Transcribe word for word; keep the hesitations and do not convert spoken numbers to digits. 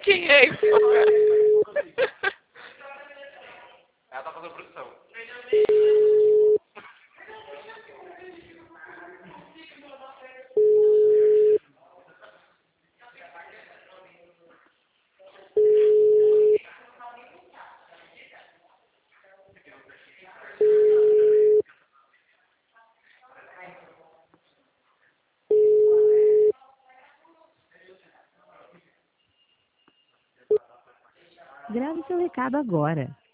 Quem é isso? Ela tá fazendo produção. Grave seu recado agora.